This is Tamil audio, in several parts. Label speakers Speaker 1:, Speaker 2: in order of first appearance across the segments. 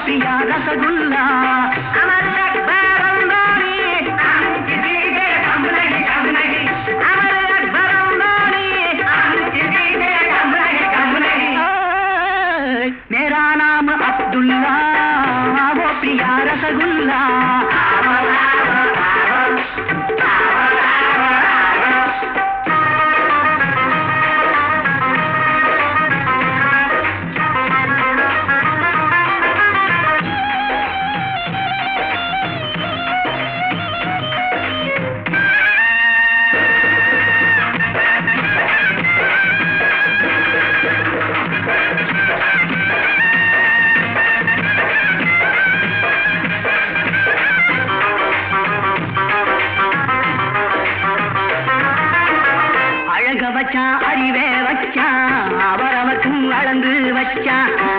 Speaker 1: பிரியா ரசகுல்லா அமர் அக்பர் அந்தானி அம்கி தீதே கம்லகி கம்லகி அமர் அக்பர் அந்தானி அம்கி தீதே கம்லகி கம்லகி मेरा नाम अब्दुल्ला वो प्रिया रसगुल्ला வச்சா அறிவே வச்சா அவரவக்கும் அளந்து வச்சா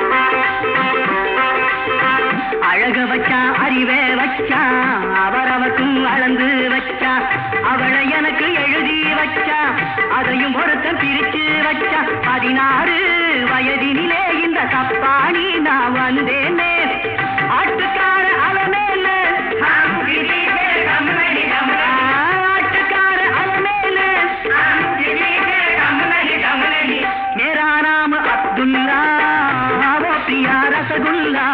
Speaker 1: அழக வச்சா அறிவே வச்சா அவரவக்கும் அளந்து வச்சா அவளை எனக்கு எழுதி வச்சா அதையும் ஒருத்தன் பிரிச்சு வச்சா 16 வயதினிலே இந்த தப்பாணி நான் வந்தேனே ஆட்டுக்கார அலமேல ஆட்டுக்கார அலமேல मेरा नाम अब्दुल्ला वो प्रिया रसगुल्ला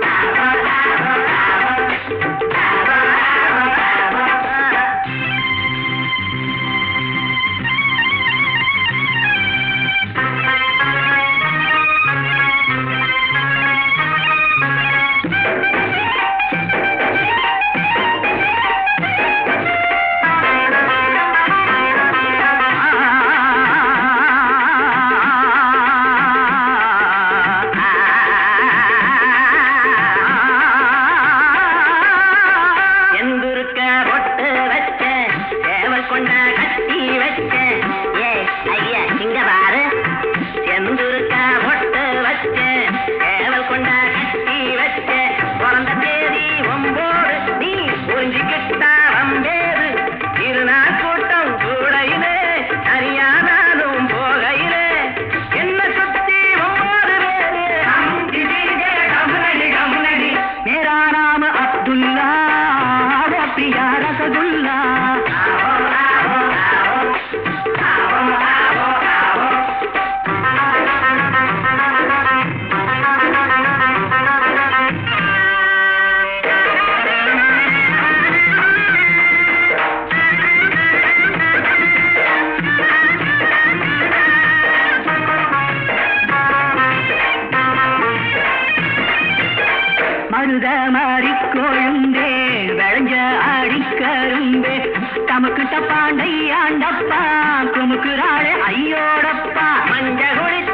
Speaker 1: மருத மாறி கோழுந்தே விளைஞ்ச அடிக்கரும்பே தமக்கு தப்பாண்டை ஆண்டப்பா குமுக்குறாளே ஐயோடப்பா மஞ்ச குளித்த